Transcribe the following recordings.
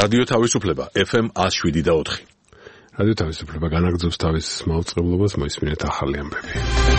რადიო თავისუფლება FM 107.4. რადიო თავისუფლება განაგრძობს თავის მაუწყებლობას, მოისმინეთ ახალი ამბები.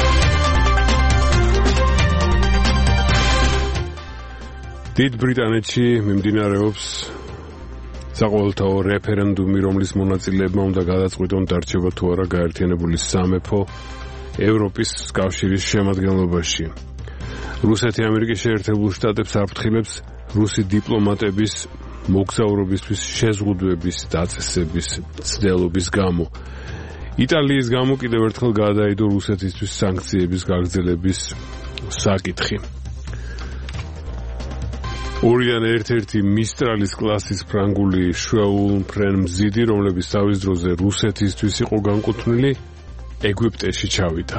დიდ ბრიტანეთში მიმდინარეობს საყოველთაო რეფერენდუმი, რომლის მონაწილეებმა უნდა გადაწყვიტონ დარჩება თუ არა გაერთიანებული სამეფო ევროპის კავშირის შემადგენლობაში. რუსეთი ამერიკის შეერთებულ შტატებს აფრთხილებს რუსი დიპლომატების მოგზაურობისთვის შეზღუდვების დაწესების ცდილობის გამო. იტალიის გამო კიდევ ერთხელ გადაიდო რუსეთისთვის სანქციების გაგრძელების საკითხი. ორიდან ერთ-ერთი მისტრალის კლასის ფრანგული შვეულმფრენმზიდი, რომლებიც თავის დროზე რუსეთისთვის იყო განკუთვნილი, ეგვიპტეში ჩავიდა.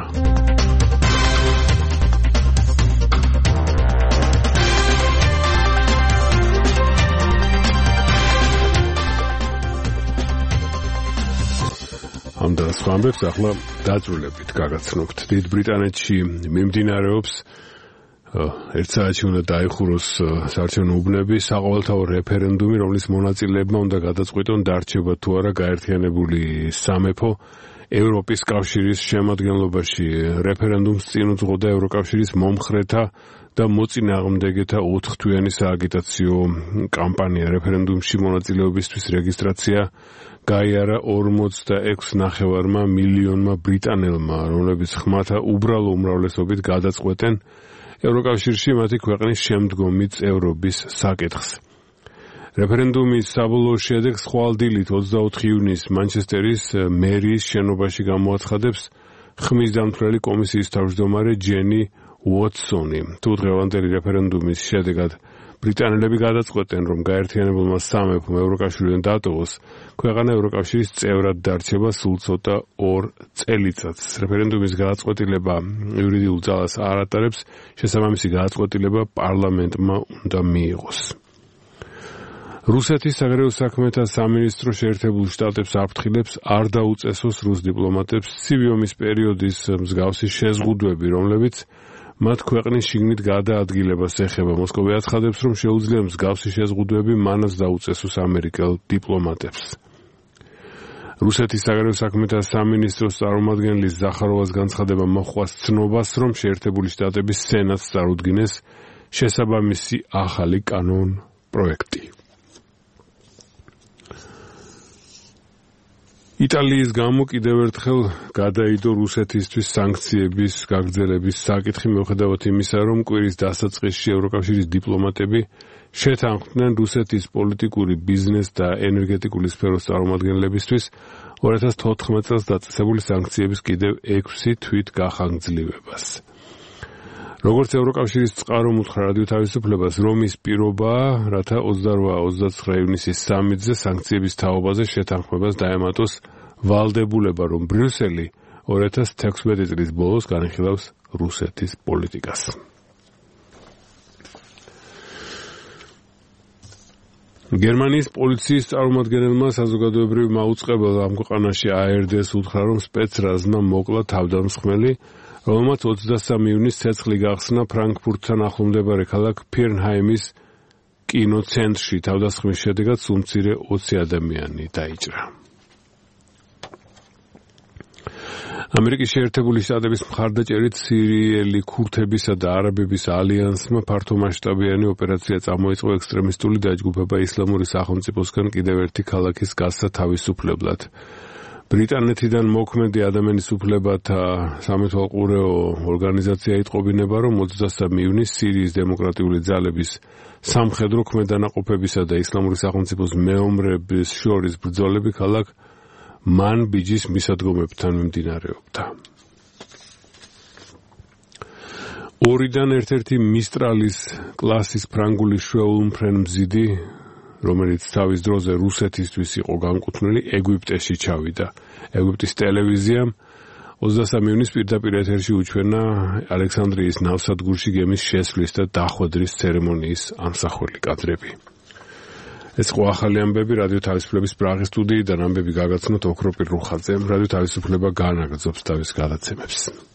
ამ და სხვა ამბებს ახლა დაწვრილებით გაგაცნობთ. დიდ ბრიტანეთში მიმდინარეობს ერთ საათში უნდა დაიხუროს საარჩევნო უბნები, საყოველთაო რეფერენდუმი, რომლის მონაწილეებმა უნდა გადაწყვიტონ დარჩება თუ არა გაერთიანებული სამეფო ევროპის კავშირის შემადგენლობაში. რეფერენდუმს წინ უძღოდა ევროკავშირის მომხრეთა და მოწინააღმდეგეთა 4-თვიანი სააგიტაციო კამპანია. რეფერენდუმში მონაწილეობისთვის რეგისტრაცია გაიარა 46.5 მილიონმა ბრიტანელმა, რომლებიც ხმათა უბრალო უმრავლესობით გადაწყვეტენ ევროკავშირში მათი ქვეყნის შემდგომი წევრობის საკითხს. რეფერენდუმის საბოლოო შედეგს ხვალდილით 24 ივნისს მანჩესტერის მერიის შენობაში გამოაცხადებს ხმის დამცველი კომისიის თავმჯდომარე ჯენი უოტსონი. თუ დღევანდელი რეფერენდუმის შედეგად ბრიტანელები გადაწყვეტენ, რომ გაერთიანებულმა სამეფომ ევროკავშირიდან დატოვოს, ქვეყანა ევროკავშირის წევრად დარჩება სულ ცოტა 2 წელიწადს. რეფერენდუმის გადაწყვეტილება იურიდიულ ძალას არ ატარებს, შესაბამისი გადაწყვეტილება პარლამენტმა უნდა მიიღოს. რუსეთის საგარეო საქმეთა სამინისტრო შეერთებულ შტატებს აფრთხილებს არ დაუწესოს რუს დიპლომატებს ცივი ომის პერიოდის მსგავსი შეზღუდვები, რომლებიც მათ ქვეყნის შიგნით გადაადგილებას ეხება. მოსკოვი აცხადებს, რომ შეუძლია მსგავსი შეზღუდვები მანაც დაუწესოს ამერიკელ დიპლომატებს. რუსეთის საგარეო საქმეთა სამინისტროს წარმომადგენლის ზახაროვას განცხადება მოჰყვა ცნობას, რომ შეერთებული შტატების სენატს წარუდგინეს შესაბამისი ახალი კანონ პროექტი. იტალიის გამო კიდევ ერთხელ გადაიდო რუსეთისთვის სანქციების გაგრძელების საკითხი, მიუხედავად იმისა, რომ კვირის დასაწყისში ევროკავშირის დიპლომატები შეთანხმდნენ რუსეთის პოლიტიკური, ბიზნეს და ენერგეტიკული სფეროს წარმომადგენლებისთვის 2014 წელს დაწესებული სანქციების კიდევ 6 თვით გახანგრძლივებას. როგორც ევროკავშირის წყარო უთხრა რადიო თავისუფლებას, რომის პირობაა, რათა 28-29 ივნისის სამიტზე სანქციების თაობაზე შეთანხმებას დაემატოს ვალდებულება, რომ ბრიუსელი 2016 წლის ბოლოს განიხილავს რუსეთის პოლიტიკას. გერმანიის პოლიციის წარმომადგენელმა საზოგადოებრივ მაუწყებელ ამ ქვეყანაში ARD-ს უთხრა, რომ სპეცრაზმა მოკლა თავდამსხმელი, რომელმაც 23 ივნისს ცეცხლი გახსნა ფრანკფურტთან ახლომდებარე ქალაქ ფირნჰაიმის კინოცენტრში. თავდასხმის შედეგად სულ მცირე 20 ადამიანი დაიჭრა. ამერიკის შეერთებული შტატების მხარდაჭერით სირიელი ქურთებისა და არაბების ალიანსმა ფართომასშტაბიანი ოპერაცია წამოიწყო ექსტრემისტული დაჯგუფება ისლამური სახელმწიფოსგან კიდევ ერთი ქალაქის გასცა თავისუფლებლად. ბრიტანეთიდან მოქმედი ადამიანის უფლებათა სამეთვალყურეო ორგანიზაცია იტყობინება, რომ 23 ივნისს სირიის დემოკრატიული ძალების სამხედრო ქმედანაყოფებისა და ისლამური სახელმწიფოს მეომრების შორის ბრძოლები ქალაქ მანბიჯის მისადგომებთან მიმდინარეობდა. ორიდან ერთ-ერთი მისტრალის კლასის ფრანგული შვეულმფრენმზიდი, რომელიც თავის დროზე რუსეთისთვის იყო განკუთვნილი, ეგვიპტეში ჩავიდა. ეგვიპტის ტელევიზიამ 23 ივნისს პირდაპირ ეთერში უჩვენა ალექსანდრიის ნავსადგურში გემის შესვლის და დახვედრის ცერემონიის ამსახველი კადრები. ეს ყო ახალი ამბები რადიო თავისუფლების პრაღის სტუდიიდან ამბები გაგაცნოთ ოქროპირ რუხაძემ. რადიო თავისუფლება განაგრძობს თავის გადაცემებს.